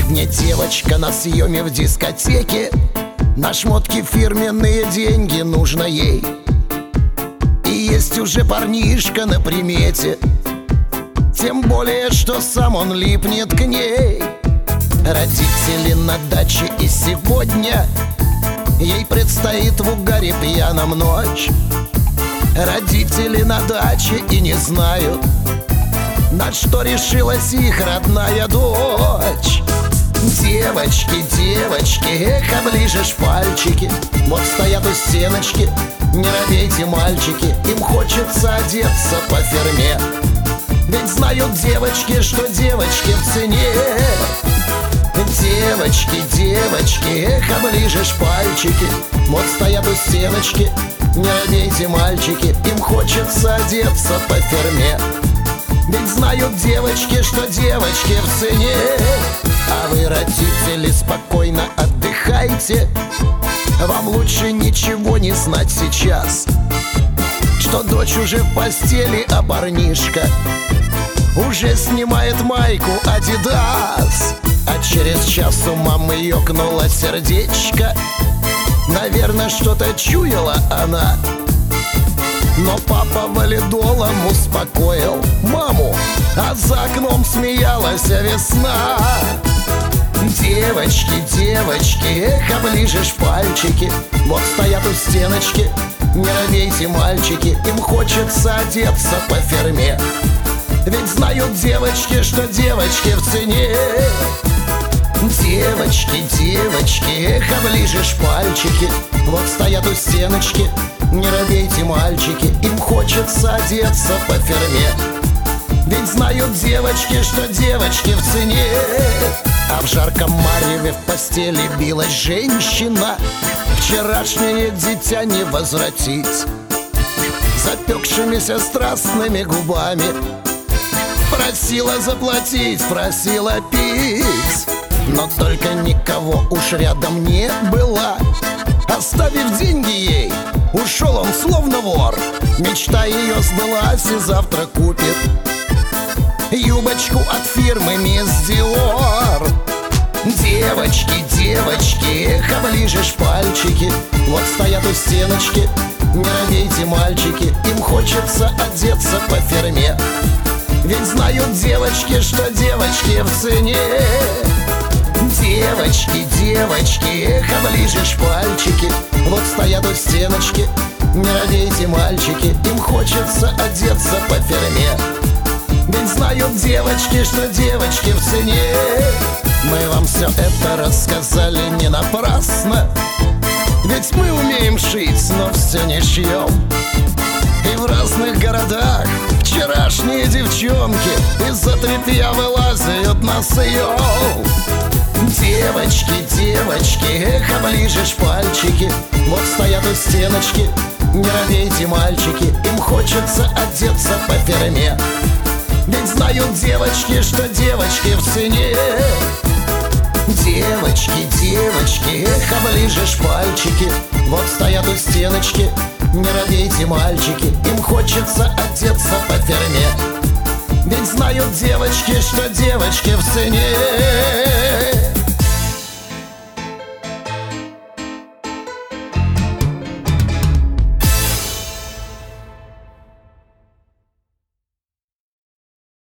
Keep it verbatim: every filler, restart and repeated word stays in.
Сегодня девочка на съеме в дискотеке, на шмотки фирменные деньги нужно ей. И есть уже парнишка на примете, тем более, что сам он липнет к ней. Родители на даче, и сегодня ей предстоит в угаре пьяном ночь. Родители на даче и не знают, на что решилась их родная дочь. Девочки, девочки, эх, оближешь пальчики. Вот стоят у стеночки, не робейте, мальчики. Им хочется одеться по фирме, ведь знают девочки, что девочки в цене. Девочки, девочки, эх, оближешь пальчики. Вот стоят у стеночки, не робейте, мальчики. Им хочется одеться по фирме, ведь знают девочки, что девочки в цене. А вы, родители, спокойно отдыхайте. Вам лучше ничего не знать сейчас, что дочь уже в постели, а парнишка уже снимает майку Adidas. А через час у мамы ёкнуло сердечко. Наверное, что-то чуяла она, но папа валидолом успокоил маму, а за окном смеялась весна. Девочки, девочки, эх, оближешь пальчики. Вот стоят у стеночки, не робейте, мальчики. Им хочется одеться по фирме, ведь знают девочки, что девочки в цене. Девочки, девочки, эх, оближешь пальчики. Вот стоят у стеночки, не робейте, мальчики. Им хочется одеться по фирме, ведь знают девочки, что девочки в цене. А в жарком мареве в постели билась женщина. Вчерашнее дитя не возвратить. Запекшимися страстными губами просила заплатить, просила пить. Но только никого уж рядом не было. Оставив деньги ей, ушел он словно вор. Мечта ее сбылась, и завтра купит юбочку от фирмы Мисс Диор. Девочки, девочки, эх, оближешь пальчики. Вот стоят у стеночки, не робейте, мальчики. Им хочется одеться по фирме, ведь знают девочки, что девочки в цене. Девочки, девочки, эх, оближешь пальчики. Вот стоят у стеночки, не робейте, мальчики. Им хочется одеться по фирме, ведь знают девочки, что девочки в цене. Мы вам все это рассказали не напрасно, ведь мы умеем шить, но все не шьем. И в разных городах вчерашние девчонки из-за тряпья вылазят на съем. Девочки, девочки, эх, оближешь пальчики. Вот стоят у стеночки, не робейте, мальчики. Им хочется одеться по фирме, ведь знают девочки, что девочки в цене. Девочки, девочки, эх, оближешь пальчики. Вот стоят у стеночки, не робейте, мальчики. Им хочется одеться по фирме, ведь знают девочки, что девочки в цене.